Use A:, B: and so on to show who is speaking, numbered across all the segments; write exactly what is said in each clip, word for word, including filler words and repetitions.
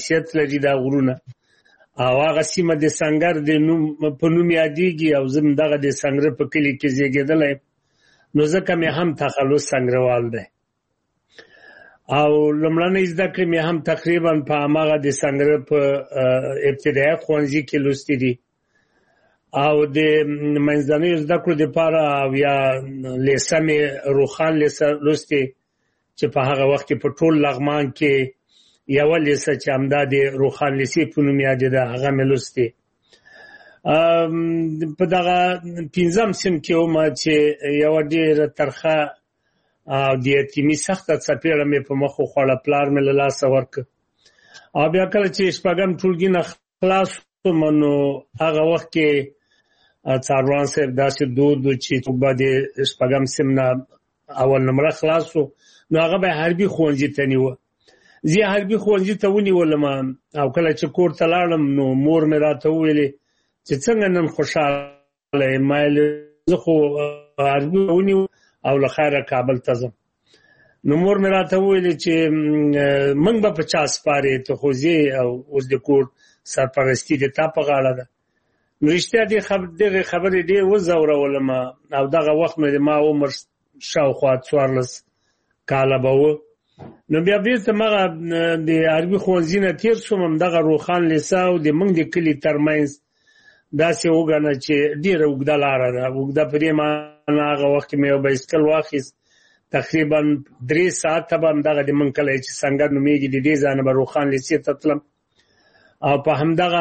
A: خاصیت لري دا غرونه او هغه سیمه د سنگر د نوم په نوم یادېږي او زه دغه د سنګره په کلي کې زیږېدلی نو ځکه مې هم تخلص سنګروال دی او لومړنۍ زده کړې مې هم تقریبا په هماغه د سنګره په ابتدایي ښوونځي کې لوستي دي او د منځنیو زده کړو دپاره او یا لیسه مې روښان لیسه لوستې چې په هغه وخت کې په ټول لغمان کې یوه لیسه چې همدا د روښان لیسې په نوم یادېده هغه مې لوستې په دغه پنځم صنف کې ومه چې یوه ډېره ترخه او د یتیمي سخته څپېړه مې په مخ وخوړه پلار مې له لاسه ورکړ او بیا کله چې شپږم ټولګي نه خلاص شوم نو هغه وخت کې څاروان صاحب داسې دود و چې څوک به د شپږم صنف نه اول نمره خلاص شو نو هغه به حربي ښوونځي ته نیوه زه حربي ښوونځي ته ونیولم او کله چې کور ته لاړم نو مور مې راته وویلې چې څنګه نن خوشحاله یې ما زه خو حربي ونیو او له خیره کابل ته ځم نو مور مې راته وویلې چې موږ به په چا سپارې ته خو ځې او اوس د کور سرپرستي د تا په غاړه ده نو رښتیا دغې خبرې ډېر وځورولم او دغه وخت نو د ما عمر شاوخوا څوارلس کاله به و نو بیا بېرته مغه د عربي ښوونځي نه تېر شوم همدغه روښان لیسه او د موږ د کلي ترمنځ داسې وګڼه چې ډېره اوږده لاره ده اوږده په دې معنا هغه وخت کې مې یو بایسکل واخیست تقریبا درې ساعته به همدغه د موږ کلی چې سنګر نومېږي د دې ځای نه به روښان لیسې ته تلم او په همدغه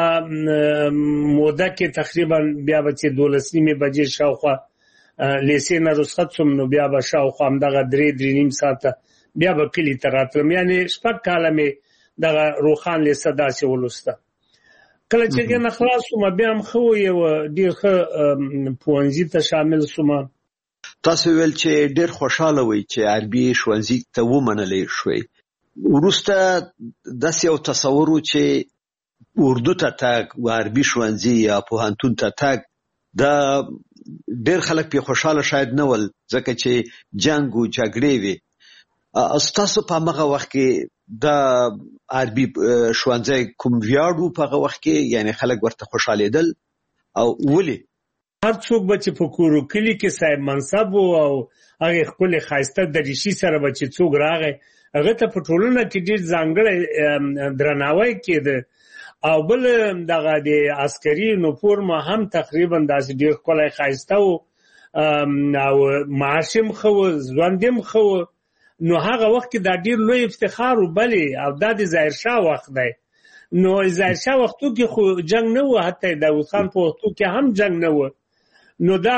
A: موده کې تقریبا بیا به چې دولس نیمې بجې شاوخوا لیسې نه رخصت شوم نو بیا به شاوخوا همدغه درې درې نیم ساعته بیا به کلي ته راتلم یعنې شپږ کاله مې دغه روښان لیسه داسې ولوسته کله چې نه خلاص شوم بیا هم ښه و یوه ډېر ښه پوهنځي ته شامل شوم
B: تاسو ویل چې ډېر خوشحاله وئ چې عربي ښوونځي ته ومنلی شوئ وروسته داسې یو تصور و چې اردو ته تګ و عربي ښوونځي یا پوهنتون ته تګ دا ډېر خلک پې خوشحاله شاید نه ول ځکه چې جنګ و جګړې وې ستاسو په همغه وخت کې دا عربي ښوونځی کوم ویاړ و په هغه وخت کې یعنې خلک ورته خوشحالېدل او ولې
A: هر څوک به چې په کورو کلي کې صاحب منصب و او هغې ښکلې ښایسته دریشي سره به چې څوک راغی هغه ته په ټولنه کې ډېر ځانګړی درناوی کېده او بل دغه د عسکري نفور ما هم تقریبا داسې ډېر ښکلی ښایسته و او معاش هم ښه و ژوند هم ښه و نو هغه وخت کې دا ډېر لوی افتخار و بلې او دا د ظاهرشاه وخت دی نو ظاهرشاه وختو کې خو جنګ نه و حتی داود خان په وختو کې هم جنګ نه و نو دا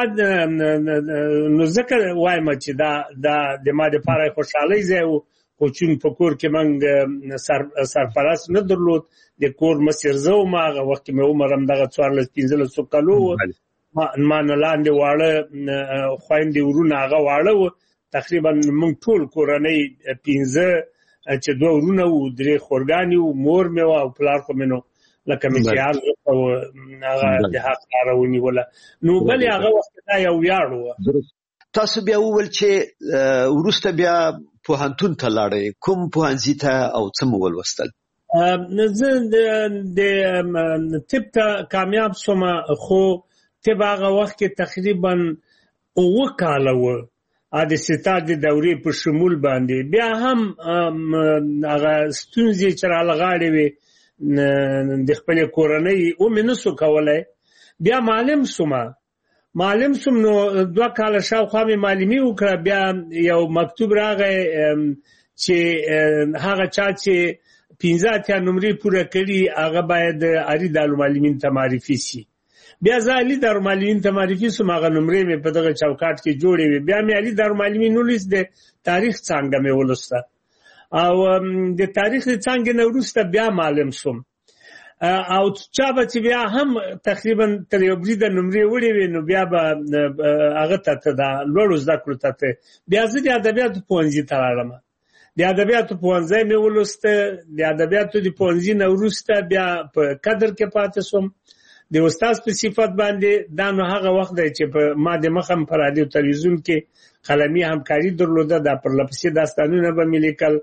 A: نو ځکه وایم چې دا دا د ما دپاره خوشحالۍ ځای و خو چون په کور کې موږ سرپرست نه درلود د کور مشر زه وم هغه وخت کې مې عمر همدغه څوارلس پنځلسو کالو و ما نه لاندې واړه خویندې ورونه هغه واړه و تقریبا موږ ټول کورنۍ پنځه چې دوه ورونه وو درې خورګانې وو مور مې وه او پلار خو مې نو لکه مې چې هر ځکه و هغه د حق لاره ونیوله نو بلې هغه وخت دا یو ویاړ و
B: تاسو بیا وویل چې وروسته بیا پوهنتون ته لاړئ کوم پوهنځي ته او څه مو ولوستل
A: زه د طب ته کامیاب شوم خو طب هغه وخت کې تقریبا اووه کاله و د ستاد د دورې په شمول باندې بیا هم هغه ستونزې چې رالغاړې وې د خپلې کورنۍ ومې نسو کولی بیا معلم شوم معلم شوم نو دوه کاله شاوخوا مې معلمي وکړه بیا یو مکتوب راغی چې هغه چا چې پنځه اتیا نمرې پوره کړي هغه باید علي دارالمعلمین ته معرفي شي بیا زه علي دارالمعلمین ته معرفي شوم هغه نمرې مې په دغه چوکاټ کې جوړې وې بیا مې علي دارالمعلمین ولوست د تاریخ څانګه مې ولوسته او د تاریخ څانګې نه وروسته بیا معلم شوم او چا به چې بیا هم تقریبا تر یو بریده نمرې وړې وې نو بیا به هغه ته ته د لوړو زده کړو ته ته بیا زه د ادبیاتو پوهنځي ته راغلم د ادبیاتو پوهنځی مې ولوسته د ادبیاتو د پوهنځي نه وروسته بیا په قدر کې پاتې شوم د استاد په صفت باندې دا نو هغه وخت دی چې په ما د مخه په رادیو تلویزیون کې قلمي همکاري درلوده دا پرله پسې داستانونه به مې لیکل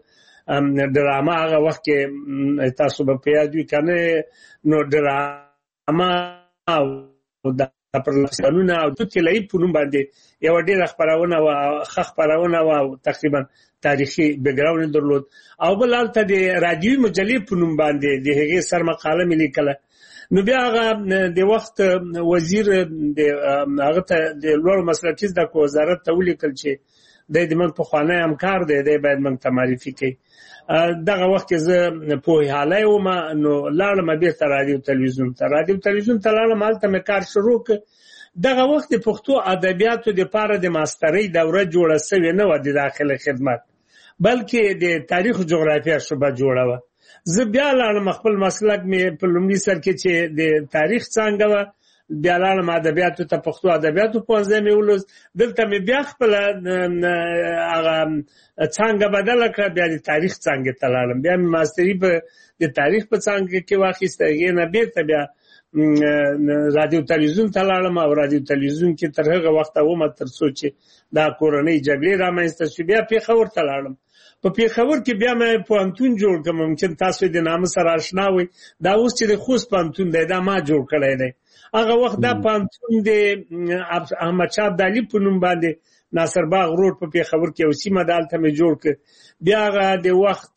A: ډرامه هغه وخت کې تاسو به په یاد وي کنه نو ډرامه او د پرلپسنونه او د تلای په نوم باندې یو ډېر خبرونه او خخ خبرونه او تقریبا تاریخي بیکګراوند درلود او بل البته د رادیوي مجلې په نوم باندې د هغې سر مقاله مې لیکله. نو بیا هغه د وخت وزیر د هغه ته د لوړ مسلکي زده کړو وزارت ته ولیکل چې د دې موږ پخوانی همکار دی دی باید موږ ته معرفي کړي. دغه وخت کې زه پوهیالی وم نو لاړم بېرته رادیو تلویزیون ته رادیو تلویزیون ته لاړم هلته مې کار شروع کړ. دغه وخت د پښتو ادبیاتو دپاره د ماسترۍ دوره جوړه سوې نه وه د داخل خدمت بلکې د تاریخ جغرافیه شعبه جوړه وه. زه بیا لاړم خپل مسلک مې په لومړي سر کې چې د تاریخ څانګه وه بیا لاړم ادبیاتو ته پښتو ادبیاتو پوهنځی مې ولوست. دلته مې بیا خپله هغه څانګه بدله کړه بیا د تاریخ څانګې ته لاړم بیا مې ماستري په د تاریخ په څانګه کې واخیسته. هغې نه بېرته بیا رادیو تلویزیون ته لاړم او رادیو تلویزیون کې تر هغه وخته ومه تر څو چې دا کورنۍ جګړې رامنځته شوې بیا پېښور ته لاړم. په پېښور کې بیا مې پوهنتون جوړ کړ. ممکن تاسو د نامه سره اشنا وئ دا اوس چې د خوست پوهنتون دی دا ما جوړ کړی دی. هغه وخت دا پوهنتون د احمدشاه ابدالي په نوم باندې ناصر باغ روډ په پېښور کې یو سیمه ده هلته مې جوړ کړ. بیا هغه د وخت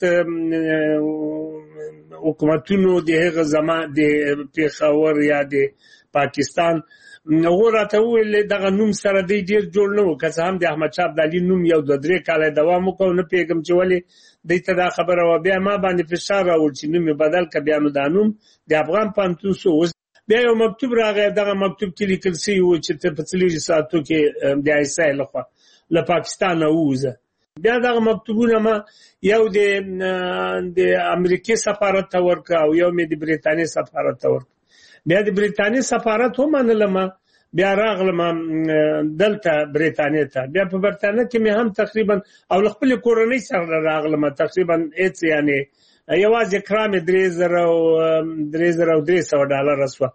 A: حکومتونو د هغه زمان د پېښور یا د پاکستان هغو راته وویل دغه نوم سره دی ډېر جوړ نه و که څه هم د احمدشاه ابدالي نوم یو دوه درې کاله دوام وکړ نه پوهېږم چې ولې دوی ته دا خبره وه. بیا ما باندې فشار راوړ چې نوم یې بدل کړه بیا نو دا نوم د افغان پوهنتون سو. بیا یو مکتوب راغی دغه مکتوب کې لیکل سوي و چې ته په څلېرویشت ساعتو کې د آیسای لخوا له پاکستانه ووځه. بیا دغه مکتوبونه ما یو د د امریکې سفارت ته ورکړه او یو مې د برټانیې سفارت ته ورکړه. بیا د برټانیې سفارت ومنلم بیا راغلم دلته برټانیې ته. بیا په برټانیې کې مې هم تقریبا او له خپلې کورنۍ سره راغلم تقریبا هېڅ یعنې یوازې کرا مې درې زره او درې زره او درې سوه ډالره شوه.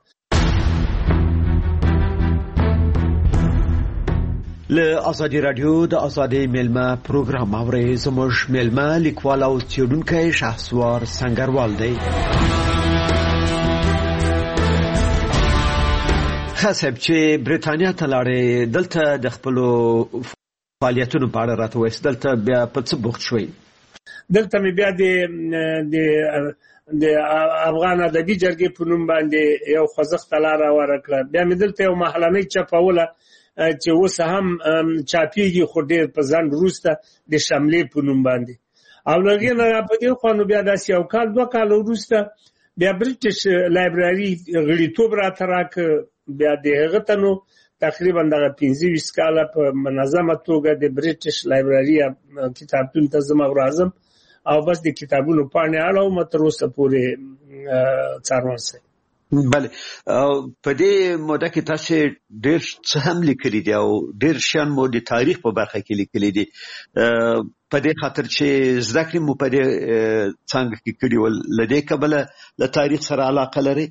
B: له ازادي راډیو د ازادۍ میلمه پروګرام اورئ. زموږ میلمه لیکوال او څېړونکی شهسوار سنګروال دی. ښه صاحب چې برېټانیا ته لاړې دلته د خپلو فعالیتونو په اړه راته ووایاست دلته بیا په څه بوخت شوئ؟
A: دلته مې بیا د د افغان ادبي جرګې په نوم باندې یو خوځښته لاره هواره کړه. بیا مې دلته یو محلنۍ چاپوله چې اوس هم چاپېږي خو ډېر په ځنډ وروسته د شملې په نوم باندې. او له هغې نه را په دې خوا نو بیا داسې یو کال دوه کاله وروسته بیا برټش لایبراري غړیتوب راته راکړه. بیا د هغه ته نو تقریبا دغه پنځه ویشت کاله په منظمه توګه د برټش لایبراري کتابتون ته ځم او راځم او بس د کتابونو پاڼې اړوم تر اوسه پورې څارنوال صاحب.
B: بله په دې موده کې تاسې ډېر څه هم لیکلي دي او ډېر شیان مو د تاریخ په برخه کې لیکلي دي په دې خاطر چې زده کړې مو په دې څانګه کې کړي ول. له دې کبله له تاریخ سره علاقه لرئ؟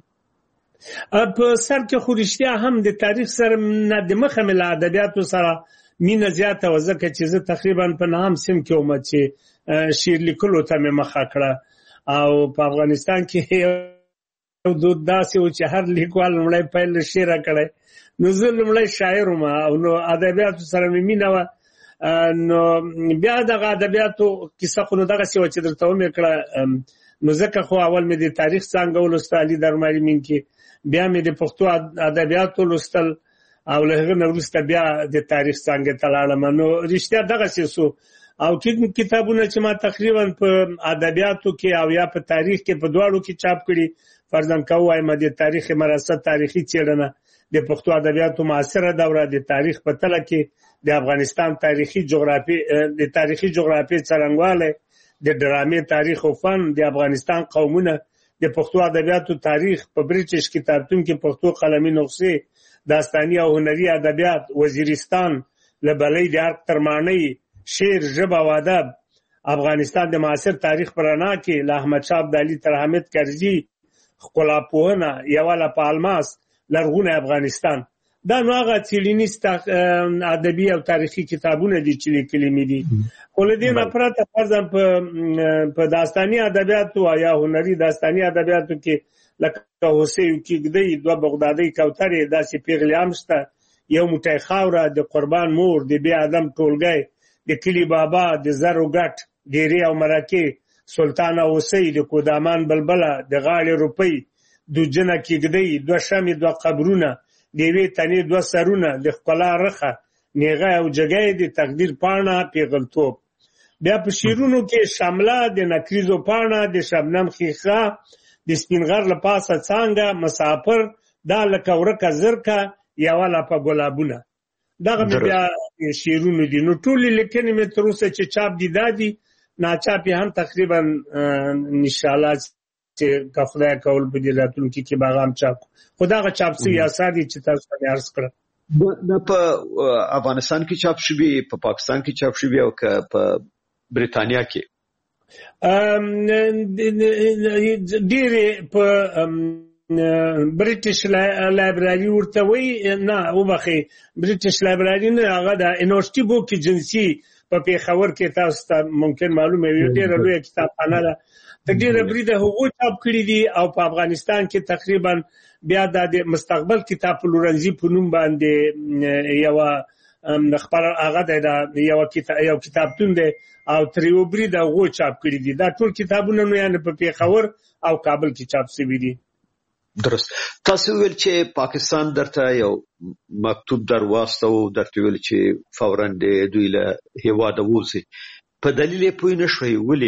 A: په سر کې خو رښتیا هم د تاریخ سره نه د مخه مې له ادبیاتو سره مینه زیاته وه ځکه چې زه تقریبا په نهم سیم کې وم چې شعر لیکلو ته مې مخه کړه. او په افغانستان کې یو دود داسې و چې هر لیکوال لومړی پیل له شعره کړی. نو زه لومړی شاعر وم او نو ادبیاتو سره مې مینه وه. نو بیا دغه ادبیاتو کیسه خو نو دغسې وه چې درته ومې کړه. نو ځکه خو اول مې د تاریخ څانګه ولوسته علي درماري کې بیا مې د پښتو ادبیاتو لوستل او له هغه نه وروسته بیا د تاریخ څانګې ته لاړم. نو رښتیا دغسې سو او کوم کتابونه چې ما تقریبا په ادبیاتو کې او یا په تاریخ کې په دواړو کې چاپ کړي فرضاً که ووایم د تاریخ مراست تاریخي څېړنه د پښتو ادبیاتو معاصره دوره د تاریخ په تله کې د افغانستان تاریخي جغرافي د تاریخي جغرافي څرنګوالی د ډرامې تاریخ او فن د افغانستان قومونه د پښتو ادبیاتو تاریخ په برټش کتابتون کې پښتو قلمي نسخې داستاني او هنري ادبیات وزیرستان لبلۍ د ارګ ترماڼۍ شعر ژبه او ادب افغانستان د معاصر تاریخ په رڼا کې له احمدشاه ابدالي تر حامد کرزي ښکلاپوهنه یوه له په الماس لرغونی افغانستان دا نو هغه څېړنیز ادبي او تاریخي کتابونه دي چې لیکلي مې دي. خو له دې نه پرته فرضاً په داستاني ادبیاتو یا هنري داستاني ادبیاتو کې لکه هوسۍ کېږدۍ، دوه بغدادۍ کوترې، داسې پیغلې هم شته، یو موټی خاوره، د قربان مور، د بې ادم ټولګی، د کلي بابا، د زرو ګټ، ډېرې او مرکې، سلطانه هوسۍ، د کودامان بلبله، د غاړې روپۍ، دوجنه کېږدۍ، دوه شمې، دوه قبرونه، د یوې تنې دوه سرونه، د ښکلا رخه، نیغه او جګی، د تقدیر پاڼه، پیغلتوب. بیا په شعرونو کې شمله، د نکریزو پاڼه، د شبنم ښیښه، د سپین غر له پاسه څانګه، مسافر، دا لکه ورکه زرکه، یوه لپه ګلابونه. دغه مې بیا شعرونه دي. نو ټولې لیکنې مې تر اوسه چې چاپ دي دا دي، ناچاپ یې هم تقریبا انشاءالله چې که خدای کول په دې راتلونکي کې به هغه هم چاپ کړو. خو دغه چاپ شوي اثار دي چې تاسو ته مې عرض کړل.
B: نه په افغانستان کې چاپ شوي، په پاکستان کې چاپ شوي او که په بریتانیا کې؟
A: ډېرې په برټش لایبراري ورته وایي، نه وبخښئ، برټش لایبراري نه، هغه د یونیورسټي بوک ایجنسي په پېښور کې تاسو ته ممکن معلومه وي، ډېره لویه کتابخانه ده، د ډېره بریده هغو چاپ کړي دي. او په افغانستان کې تقریبا بیا د مستقبل کتاب پلورنځي په نوم باندې یوه خپل هغه د یو کتابتون دی او تر یو بریده هغو چاپ کړي دي. دا ټول کتابونه نو یعنې په پېښور او کابل کې چاپ شوي دي.
B: درست. تاسو ویل چې پاکستان درته یو مکتوب در واستو، درته ویل چې فوراً د دوی له هېواده ووځي، په دلیل یې پوه نه شوئ، ولې؟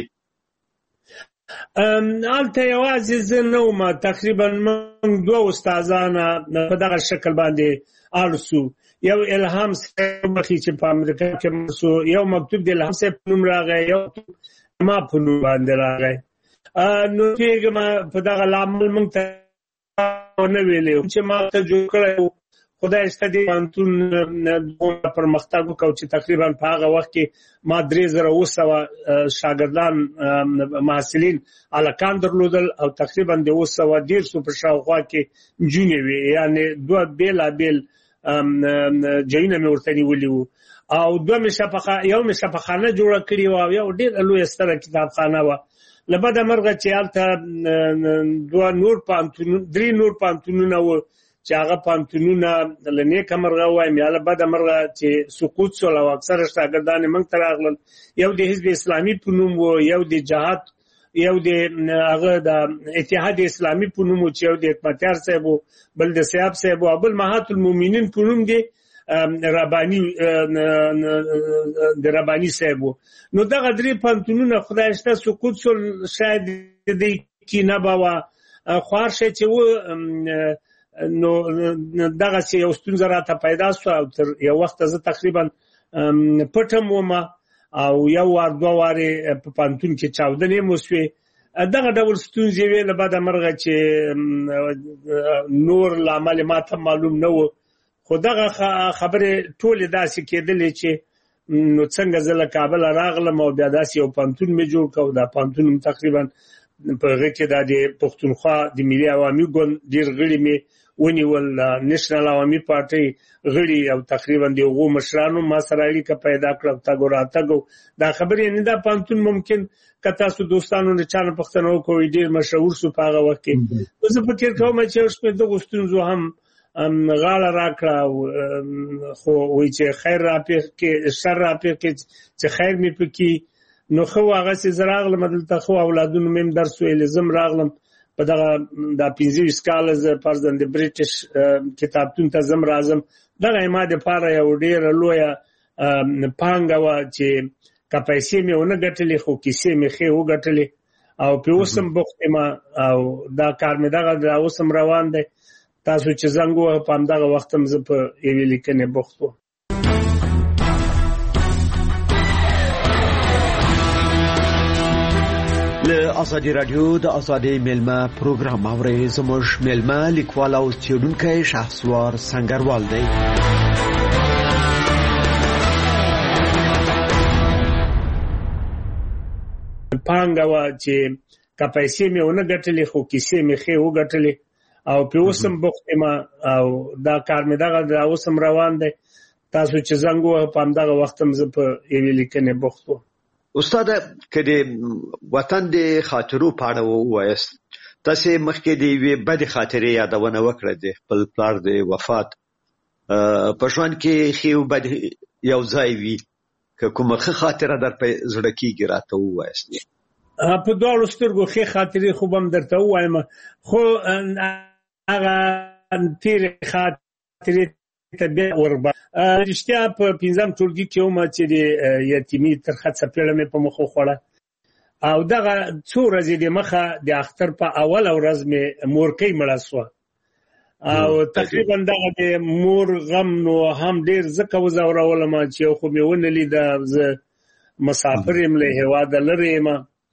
A: هلته یوازې زه نه وم، تقریبا موږ دوه استادانه په دغه شکل باندې اړ سو. یو الهام صاحب مخې چې په امریکا کې مرسو، یو مکتوب د الهام صاحب په نوم راغی، یو ما په نوم باندې راغی. نو پوهېږم په دغه لامل موږ ته نه ویلې چې ما ته جوړ کړی و. خدای شته دې پوهنتون دومره پرمختګ وکړو چې تقریبا په هغه وخت کې ما درې زره اوه سوه شاګردان محصلین هلکان درلودل او تقریبا د اوه سوه دېرشو په شاوخوا کې نجونې وې، یعنې دوه بېلابېل ځایونه مې ورته نیولي وو. او دوه مې یو مې شفاخانه جوړه کړې وه او یو ډېره لویه ستره کتابخانه وه. له بده مرغه چې هلته دوه نور پوهنتونونه، درې نور پوهنتونونه وو چې هغه پوهنتونونه له نیکه مرغه ووایم یا له بده مرغه چې سقوط شول او اکثره شاګردان یې موږ ته راغلل. یو د حزب اسلامي په نوم و، یو د جهاد، یو د هغه د اتحاد اسلامي په نوم و چې یو د حکمتیار صاحب و، بل د سیاب صاحب و، او بل مهات المؤمنین په نوم دی رباني د رباني صاحب و. نو دغه درې پوهنتونونه خدای شته سقوط شول، شاید د دې کینه به وه خوار شی چې و. نو دغسې یو ستونزه راته پیدا شوه او تر یو وخته زه تقریبا پټم وم او یو وار دوه وارې په پوهنتون کې چاودنې مو شوې. دغه ډول ستونزې وې له بده مرغه چې نور له عمل ما ته معلوم نه و. خو دغه خبرې ټولې داسې کېدلې چې نو څنګه زه له کابله راغلم او بیا داسې یو پوهنتون مې جوړ کړ. دا پوهنتون تقریبا په هغه کې دا د پښتونخوا د ملي عوامي ګوند ډېر غړي مې ونیول، نېشنل عوامي پارټۍ غړي او تقریبا د هغو مشرانو ما سره اړیکه پیدا کړه، تګ او راتګ. دا خبرې یعنې دا پوهنتون ممکن که تاسو دوستانو د چا نه پوښتنه وکړئ ډېر مشهور شو په هغه وخت کې. زه فکر کوم چې یو شمېر دغو ستونزو هم غاړه راکړه، خو وایي چې خیر راپېښ کې شر راپېښ کې چې خیر مې پکې. نو ښه و هغسې زه راغلم دلته، ښه اولادونو مې هم درس ویلې، زه هم راغلم په دغه دا پنځه ویشت کاله زه فرضاً د برټش کتابتون ته زه هم راځم. دغه یې ما دپاره یو ډېره لویه پانګه وه چې که پیسې مې ونه ګټلې خو کیسې مې ښې وګټلې او پرې اوس هم بوخت یم او دا کار مې دغه دا اوس هم روان دی. تاسو چې زنګ ووهه په همدغه وخت هم زه په یوې لیکنې بوخت وم.
B: له ازادي رادیو د ازادي میلمه پروګرام اورئ. زموږ میلمه لیکوال او څېړونکی شهسوار سنگروال دی.
A: پانګه وه چې که پیسې مې ونه ګټلې خو کیسې مې ښې وګټلې او په اوسم بوخت ما او دا کار مې دغه د اوسم روان دی تاسو چې زنګ وه په همدغه وخت هم زه په یوې لیکنې بوخت وم.
B: استاد که د وطن د خاطرو په اړه ووایاست، تاسې مخکې د یوې بدې خاطرې یادونه وکړه د خپل پلار د وفات. په ژوند کې ښې او بدې یو ځای وي، که کومه ښه خاطره در په زړه کېږي راته ووایاست.
A: په دواړو سترګو ښې خاطرې خو به هم درته ووایم، خو هغه تېرې خاطرې ته بیا وربه رښتیا په پنځم ټولګي کې وم چې د یتیمي ترخه څپېړه مې په مخ وخوړه او دغه څو ورځې د مخه د اختر په اوله ورځ مې مورکۍ مړه سوه او تقریبا دغه د مور غم نو هم ډېر ځکه وځورولم چې یو خو مې ونه لیده، زه مسافر یم له هېواده لرې یم،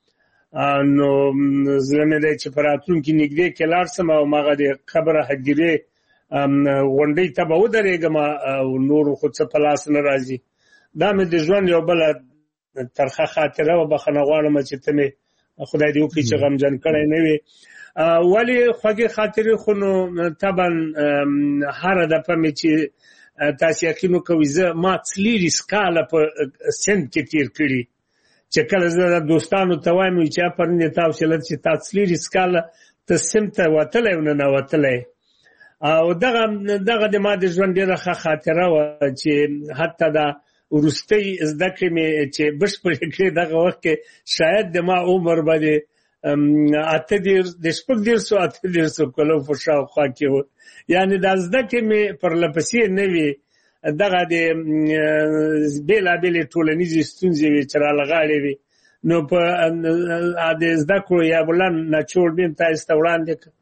A: نو زړه مې دی چې په راتلونکي نږدې کې لاړ شم او هماغه د قبر هدیرې غونډۍ ته به ودرېږم او نورو خو څه په لاس نه راځي. دا مې د ژوند یو بله ترخه خاطره وه، بخښنه غواړم چې ته مې خدای دې وکړي چې غمجن کړی نه وي. ولې خوږې خاطرې خو نو طبعا هره دفعه مې چې تاسې یقین وکوئ زه ما څلېرویشت کاله په سند کې تېر کړي چې کله زه د دوستانو ته وایم چې افرین دې تا حوصله چې تا څلېرویشت کاله ته سند ته وتلی او ننوتلی او دغه دغه د ما د ژوند ډېره ښه خاطره وه چې حتی دا وروستۍ زده کړې مې چې بشپړې کړې دغه وخت کې شاید د ما عمر به د اته دېرش د شپږ دېرشو اته دېرشو کلو په شاوخوا کې و، یعنې دا زده کړې مې پرله پسې نه وې، دغه د بېلابېلې ټولنیزې ستونزې وې چې رالغاړې وې، نو په د زده کړو یا بلند نچوړ مې هم تاسو ته وړاندې کړ.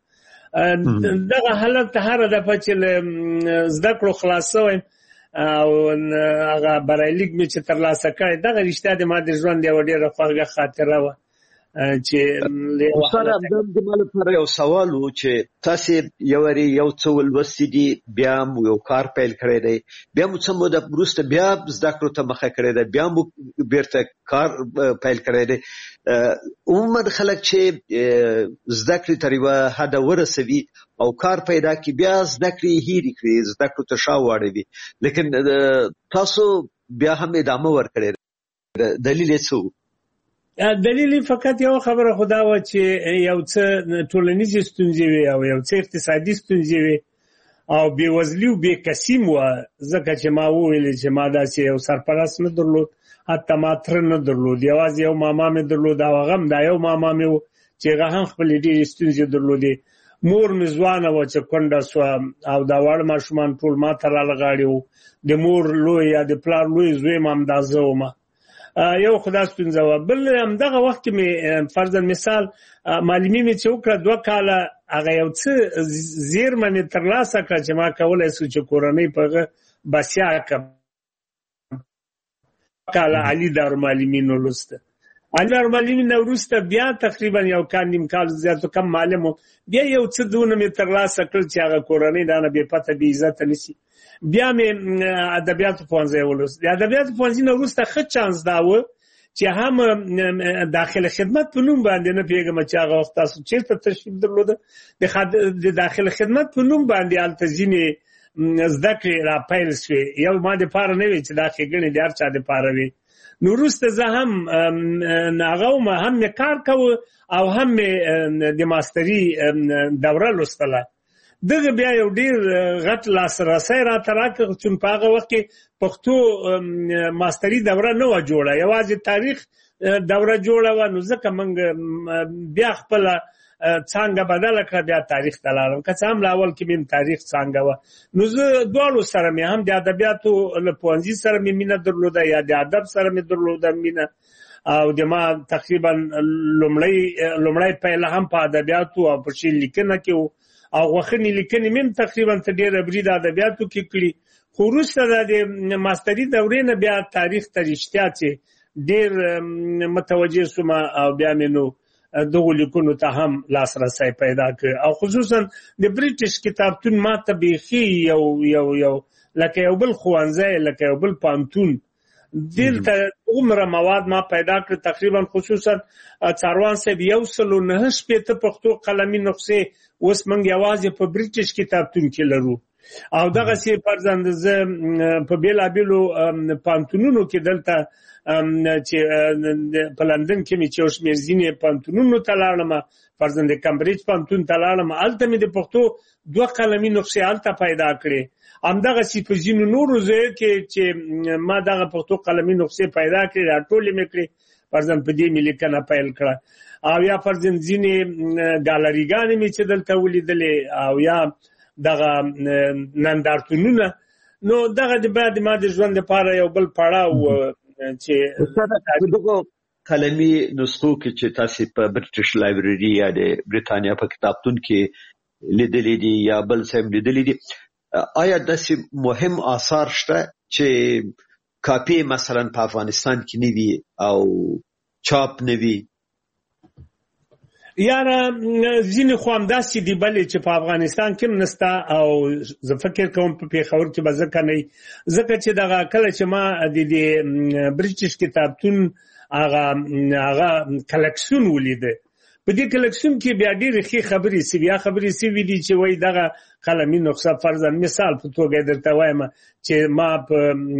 A: دغه حالت هره دفعه چې له زده کړو خلاص شویم او هغه بریالیک مې چې ترلاسه کړی، دغه رښتیا د ما د ژوند یوه ډېره خوږه خاطره وه چې
B: استاد همدا د ما لپاره یو سوال و چې تاسې یو وارې یو څه ولوستي دي، بیا مو یو کار پیل کړی دی، بیا مو څه موده وروسته بیا زده کړو ته مخه کړې ده، بیا مو بیرته کار پیل کړی دی. عموما خلک چې زده کړې تر یوه حده ورسوي او کار پیدا کړي بیا زده کړې هېرې کړي، زده کړو ته شا واړوي، لیکن تاسو بیا هم ادامه ورکړې ده، دلیل یې څه و؟
A: دلیل فقط یو خبره خو دا وه چې یو څه ټولنیزې ستونزې وې او یو څه اقتصادي ستونزې وې او بېوزلي او بېکسي م وه، ځکه چې ما وویلې چې ما داسې یو سرپرست نه درلود، حتی ما تره نه درلود، یوازې یو ماما مې درلود او هغه هم دا یو ماما مې و چې هغه هم خپلې ډېرې ستونزې درلودې. مور مې ځوانه وه چې کونډه سوه او دا واړه ماشومان ټول ما ته رالغاړي وو، د مور لوی یا د پلار لوی زوی م همدا زه ومه، یو خدا ستونزه وه. بل همدغه وخت کې مې فرضاً مثال معلمي مې چې وکړه دوه کاله هغه یو څه زیرمه مې ترلاسه کړه چې ما کولی سو چې کورنۍ په هغه بسیا کړم. کاله علي دارالمعلمین ولوسته، علي دارالمعلمین نه وروسته بیا تقریبا یو کال نیم کال زیاتو کم معلم و، بیا یو څه دونه مې ترلاسه کړل چې هغه کورنۍ دا نه بې پته بې عزته نه شي. بیا مې ادبیاتو پوهنځی ولوست. د ادبیاتو پوهنځي نه وروسته ښه چانس دا و چې هم داخله خدمت په نوم باندې نه پوهېږم چې هغه وخت تاسو چېرته تشریف درلوده، د داخله خدمت په نوم باندې هلته ځینې زده کړې راپیل شوې، یو ما دپاره نه وې چې دا ښېګڼې د هر چا دپاره وې. نو وروسته زه هم هغه وم، هم مې کار کوه او هم مې د ماستري دوره لوستله. دغه بیا یو ډېر غټ لاسرسی راته راکړ چې په هغه وخت کې پښتو ماستري دوره نه وه جوړه، یوازې تاریخ دوره جوړه وه، نو ځکه موږ بیا خپله څانګه بدله کړه، بیا تاریخ ته لاړم، که څه هم له اول کې مې تاریخ څانګه وه. نو زه دواړو سره مې هم د ادبیاتو له پوهنځي سره مې مینه درلوده یا د ادب سره مې درلوده مینه، او د ما تقریبا لومړی پیله هم په ادبیاتو او په شعر لیکنه کې و او غوښنې لیکنې مې هم تقریبا ته ډېره برید ادبیاتو کې کړي، خو وروسته د ماستري دورې نه بیا تاریخ ته رښتیا چې ډېر متوجه شوم او بیا مې نو دغو لیکنو ته هم لاسرسی پیدا کړ، او خصوصا د بریټیش کتابتون ماته بیخي یو یو یو لکه یو بل ښوونځی، لکه یو بل پوهنتون دلته عمره مواد ما پیدا کړ تقریبا خصوصا څاروان صاحب یو سلو نه شپېته پښتو قلمي نسخې اوس موږ یوازې په بریټیش کتابتون کې لرو او دغه سي پرځند زه په بیلابیلو پانتونونو کې دلته چې په لندن کې مې چې اوس مې ځینې پانتونونو ته لاړم پرځند کمبریج پانتون ته لاړم الته مې د پښتو دوه قلمي نسخې الته پیدا کړې همدغه سي په ځینو نورو ځایو کې چې ما دغه پښتو قلمي نسخې پیدا کړې راټولې مې کړې پرځند په دې مې لیکنه پیل کړه او یا پرځند ځینې ګالریګانې مې چې دلته ولیدلې او یا دغه نندارتونونه نو دغه د بعد ما د ژوند لپاره یو بل پړاو چې
B: دغه قلمي نسخو کې چې تاسو په برټش لایبرری یا د بریتانیا په کتابتون کې لیدلې دي یا بل څه لیدلې دي آیا داسې مهم آثار شته چې کاپی مثلا په افغانستان کې نه وي او چاپ نه وي
A: یاره ځینې خو همداسې دي بلې چې په افغانستان کې نسته او زه فکر کوم په پېښور کې به ځکه نه ځکه چې دغه کله چې ما د دې بریټیش کتابتون هغه هغه کلکسیون ولیده په دې کلکسیون کې بیا ډېرې ښې خبرې سوي بیا خبرې سوي دي چې وایي دغه قلمي نسخه فرضاً مثال په توګه درته وایم چې ما په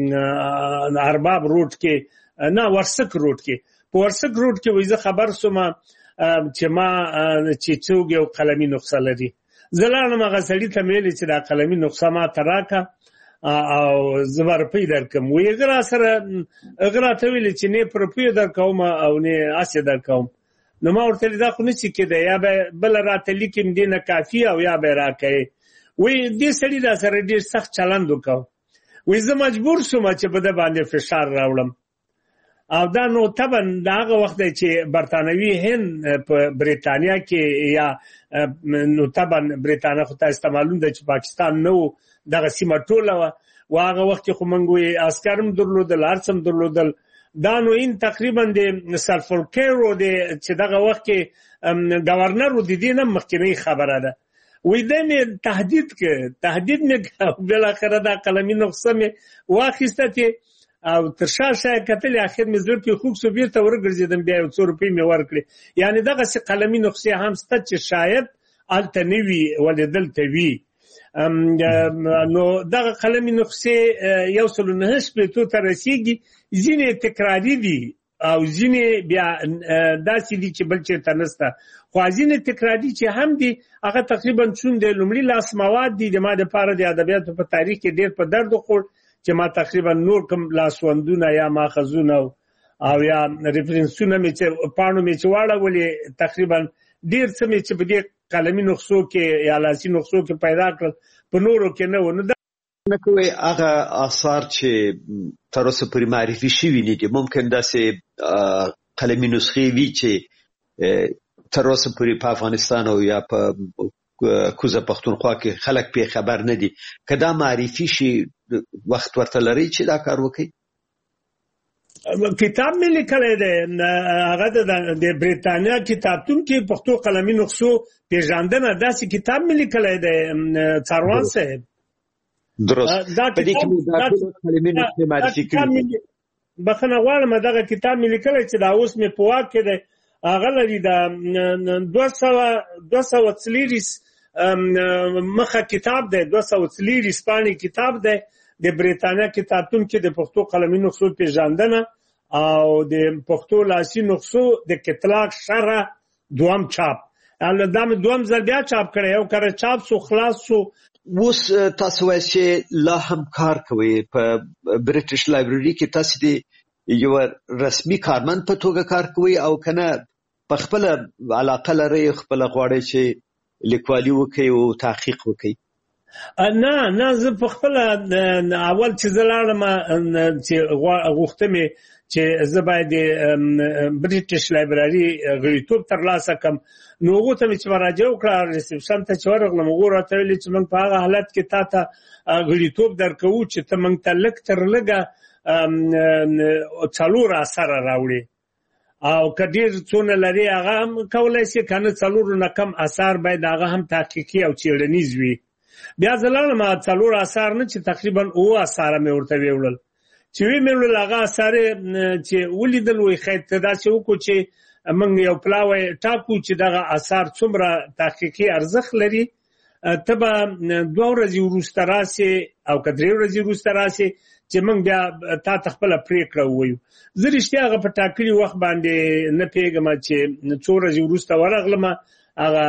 A: ارباب روډ کې نه ورسک روډ کې په ورسک روډ کې وایي زه خبر سوم چې ما چې څوک یو قلمي نسخه لري زه لاړم هغه سړي ته مې ویلې چې دا قلمي نسخه ما ته راکړه او زه به روپۍ درکړم وایي هغه راسره هغه راته ویلې چې نه په روپیو درکوم او نه هسې درکوم نو ما ورته ویل دا خو نشي کېدی یا به بله راته لیکم دې نه کافي او یا به یې راکوې وایي دې سړي راسره ډېر سخت چلند وکړ وایي زه مجبور شوم چې په ده باندې فشار راوړم او دا نو طبعا دا هغه وخت دی چې برطانوي هند په بریتانیا کې یا نو طبعا بریتانیا خو تاسو ته معلوم ده چې پاکستان نو دغه سیمه ټوله وه و هغه وخت کې خو موږ وایي عسکر هم درلودل هر څه هم درلودل دا نو این تقریبا د سلفورکیرو د چې دغه وخت کې گورنر و د دې نه مخکینی خبره ده وایي دی مې تهدید که تهدید مې بالاخره دا قلمي نسخه مې واخیسته چې او تر شا شا کتل اخر مې زړه په خوب سو بیرته ورګرځیدم بیا یو څو روپۍ مې ورکړې یعنی دغه سي قلمي نسخې هم ست چې شاید الته نوي ولیدل ته وی نو دغه قلمي نسخې یو څل نه شپېتو ته رسیږي ځینې تکراري دي او ځینې بیا داسې دي چې بل چېرته نسته خو ځینې تکراري چې هم دي هغه تقریبا چون د لومړي لاس مواد دي د ما دپاره د ادبیاتو په تاریخ کې ډېر په درد وخوړ چې ما تقریبا نور کوم لاسوندونه یا ماخذونه او یا ریفرنسونه مې چې پاڼو مې چې واړولې تقریبا ډېر څه مې چې په دې قلمي نسخو کې یا لاسي نسخو کې پیدا کړل په نورو کې نه و نو
B: نه کوي هغه آثار چې تر اوسه پورې معرفي شوي نه دي ممکن داسې قلمي نسخې وي چې تر اوسه پورې په افغانستان او یا په کوزه پښتونخوا کې خلک په خبر نه دي کدا معرفي شي وخت ورته لري چې دا کار وکړي
A: کتاب مې لیکلی دی هغه د بریتانیا کتابتون کې پښتو قلمي نسخو پیژندنه داسې کتاب مې لیکلی دی څاروان صاحب
B: درست په دې کې دا قلمي نسخې معرفي کړي
A: بخښنه غواړم دغه کتاب مې لیکلی چې دا اوس مې په واک کې دی هغه لري د دوه سوه څلېرویشت مخه کتاب دی دوه سوه څلېرویشت پاڼې کتاب دی د بریتانیا کتابتون کې د پښتو قلمي نسخو پیژندنه او د پښتو لاسي نسخو د کتلاق شرح دوم چاپ دا مې دوم ځل بیا چاپ کړی یو کره چاپ سو خلاص سو
B: اوس تاسو وایئ چې لا هم کار کوئ په برټش لایبرری کې تاسو د یو رسمي کارمند په توګه کار کوي او کنه په خپل علاقه لري خپل غواړي چې لیکوالي وکړي او تحقیق وکړي
A: نه نه زه په خپل اول چې زلاړم چې غوښتم چې زه باید برټش لایبرری غړیتوب ترلاسه کړم نو هغه ته چې مراجعه وکړه ریسپشن ته چې ورغلم هغه راته ویل چې موږ په هغه حالت کې تا ته غړیتوب درکو چې ته موږ ته لږ تر لږه څلور اثر راوړي او کډیر څونه لري هغه هم کولای شي کنه څلور نه کم اثر باید هغه هم تحقیقي او څېړنیز وي بیا ځلانه ما څلور اثر نه چې تقریبا او اثر مې ورته ویول چې وی مې ول هغه سره چې ولیدل وي خیر ته دا چې وکړو چې موږ یو پلاوی ټاکو چې دغه اثار څومره تحقیقي ارزښت لري تبه دوه ورځې وروسته راسي او کدرې ورځې وروسته راسي چې موږ بیا تا تخپل پریکړه وایو. زه رښتیا هغه په ټاکلي وخت باندې نه پیګم چې څو ورځې وروسته ورغلم هغه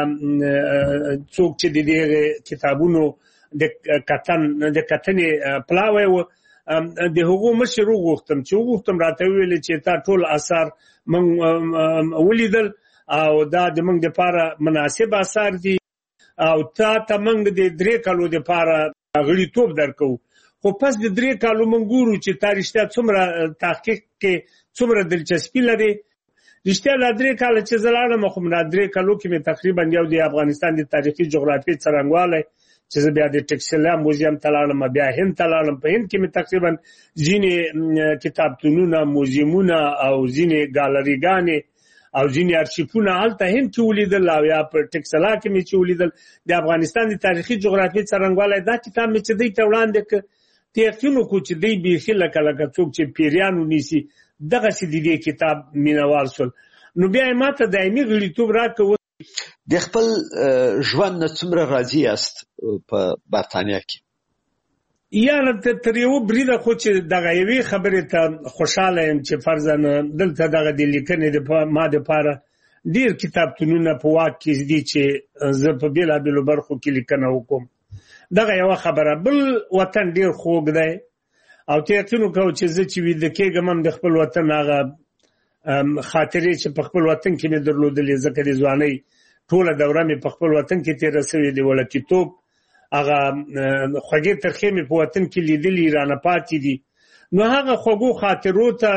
A: څوک چې د دې کتابونو د کتن د کتنې پلاوی و د هغو مشر وغوښتم چې وغوښتم راته ویل چې تا ټول اثار من ولیدل او دا د موږ لپاره مناسب اثار دي او تا ته موږ د درې کالو لپاره غړیتوب درکو. خو پس د درې کالو موږ ګورو چې تا رښتیا څومره تحقیق کې څومره دلچسپي لري. رښتیا لا درې کاله چې زه لاړم خو لا درې کالو کې مې تقریبا یو د افغانستان د تاریخي جغرافیې څرنګوالی چې زه بیا د ټکسلا موزیم ته لاړم بیا هند ته لاړم. په هند کې مې تقریبا ځینې کتابتونونه موزیمونه او ځینې ګالریګانې او ځینې ارشیفونه هلته هند کې ولیدل او یا په ټکسلا کې مې چې ولیدل د افغانستان د تاریخي جغرافیې څرنګوالی. دا کتاب مې چې دی ته وړاندې کړ ته یقین وکړو چې دی بیخي لکه لکه څوک چې پیریان ونیسي دغسې د دې کتاب مینوال شول. نو بیا یې ماته دایمي غړیتوب راکړ.
B: د خپل ژوند نه څومره راضي یاست په برتانیا کې؟
A: یعنې تر یو بریده خو چې دغه یوې خبرې ته خوشحاله یم چې فرضاً دلته دغه د لیکنې د ما دپاره ډېر کتابتونونه په واک کې دي چې زه په بېلابېلو برخو کې لیکنه وکړم. دغه یوه خبره. بل وطن ډېر خوږ دی او ته یقین وکړو چې زه چې ویده کېږم هم د خپل وطن هغه خاطرې چې په خپل وطن کې مې درلودلې ځکه د ځوانۍ ټوله دوره مې په خپل وطن کې تېره سوې د وړکیتوب هغه خوږې ترخې مې په وطن کې لیدلي رانه پاتې دي. نو هغه خوږو خاطرو ته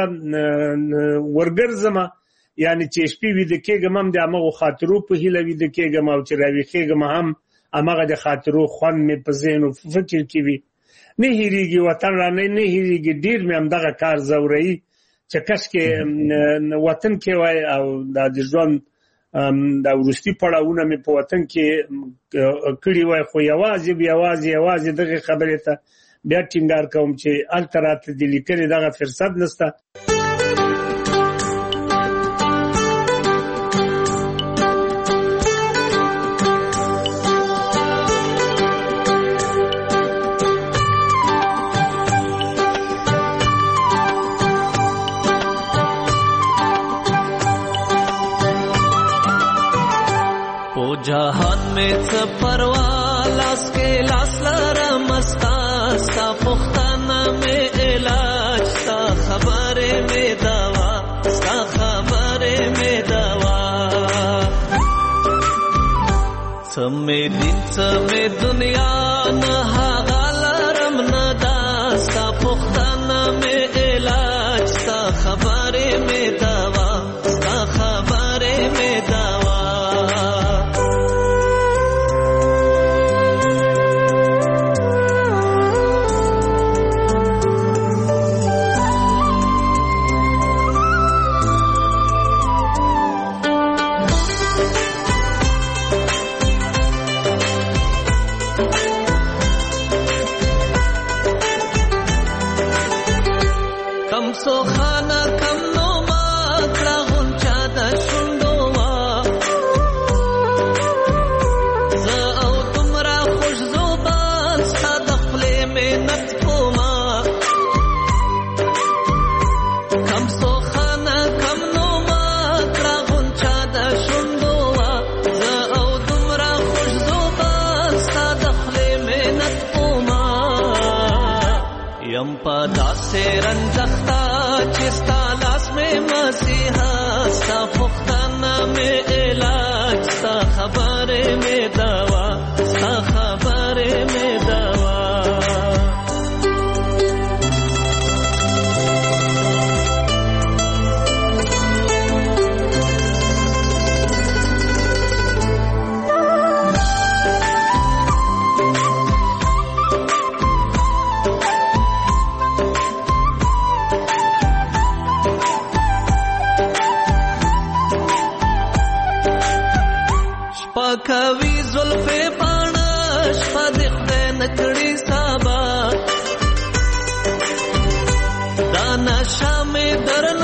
A: ورګرځم یعنې چې شپې ویده کېږم هم د همغو خاطرو په هیله ویده کېږم او چې راویښېږم هم همغه د خاطرو خوند مې په ذهن و فکر کې وي. نه هېرېږي وطن رانه نه هېرېږي. ډېر مې همدغه کار ځوروي چې کشکې وطن کې وای او دا د ژوند دا وروستي پړاوونه مې په وطن کې کړي وای. خو یوازې یوازې یوازې دغه خبرې ته بیا ټینګار کوم چې هلته راته د لیکنې دغه فرصت نشته.
C: जहान में सफरवा लास के लास लरा मस्ता सा पुख्ताना में इलाज सा खबरे में दवा सा खबरे में दवा समे दिन समे दुनिया न हागालरम न दा सा पुख्ताना में इलाज सा खबरे में दवा सा खबरे में दवा पदा से रंजख्ता चिस्ता लास में मसीहा सा पुख्ताना में इलाज सा खबरे में दवा सा खबरे में दवा کوي زلفې پاڼه شپه د خدای نکړي سابا درنه